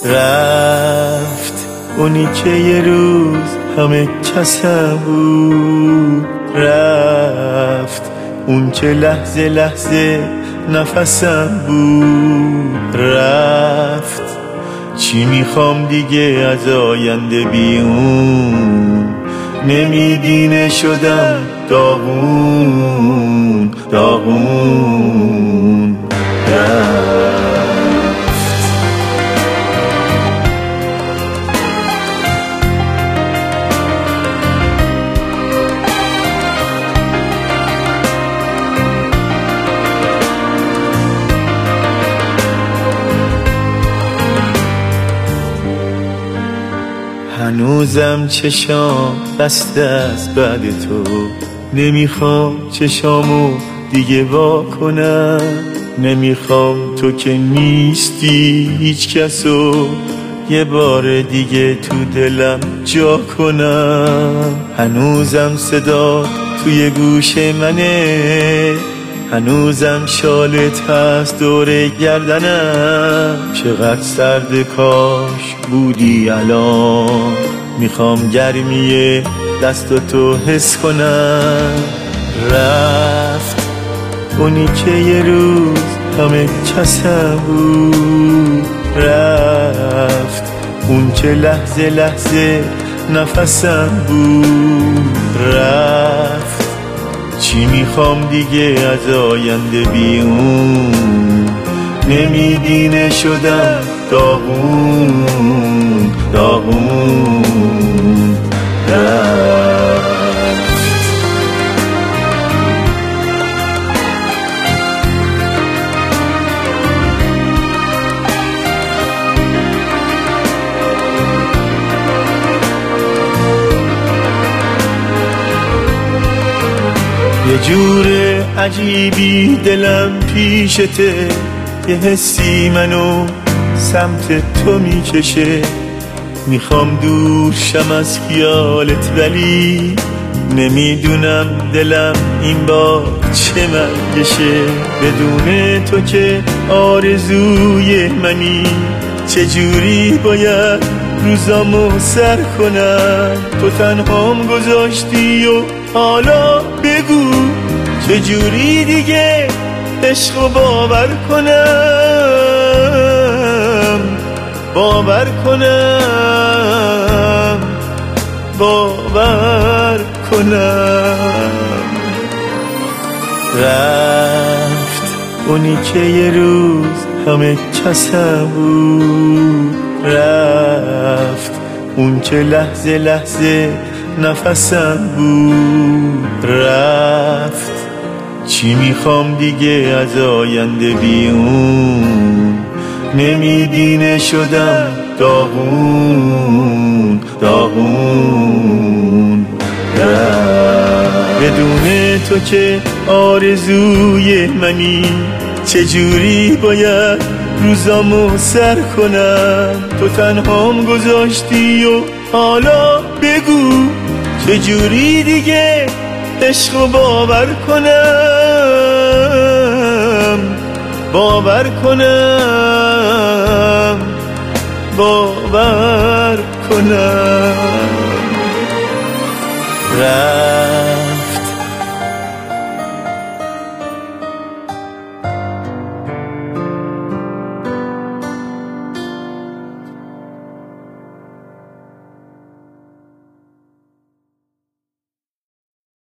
رفت اونی که یه روز همه کسم بود، رفت اون که لحظه لحظه نفسم بود، رفت چی میخوام دیگه از آینده بیون، نمیدینه شدم داغون داغون. هنوزم چشام بسته از بعد تو، نمیخوام چشامو دیگه وا کنم، نمیخوام تو که نیستی هیچ کسو یه بار دیگه تو دلم جا کنم. هنوزم صدا توی گوش منه، هنوزم شالت هست دور گردنم، چقدر سرد کاش بودی الان، میخوام گرمی دستاتو حس کنم. رفت اونی که یه روز همه کسم بود، رفت اون که لحظه لحظه نفسم بود، رفت چی میخوام دیگه از آینده بیون، نمیدینه شدم داغون داغون. یه جور عجیبی دلم پیشته، یه حسی منو سمت تو میکشه، میخوام دور شم از خیالت ولی نمیدونم دلم این بار چه مرگشه، بدون تو که آرزوی منی، چجوری باید روزامو سر کنم، تو تنهام گذاشتی و حالا بگو چجوری دیگه عشقو باور کنم، باور کنم، باور کنم. رفت اونی که یه روز همه کسم بود، رفت اون که لحظه لحظه نفسم بود، رفت چی میخوام دیگه از آینده بیون، نمیدینه شدم داغون داغون. بدون تو که آرزوی منی، چجوری باید روزامو سر کنم، تو تنهام گذاشتی و حالا بگو چجوری دیگه عشقو باور کنم، باور کنم، باور کنم.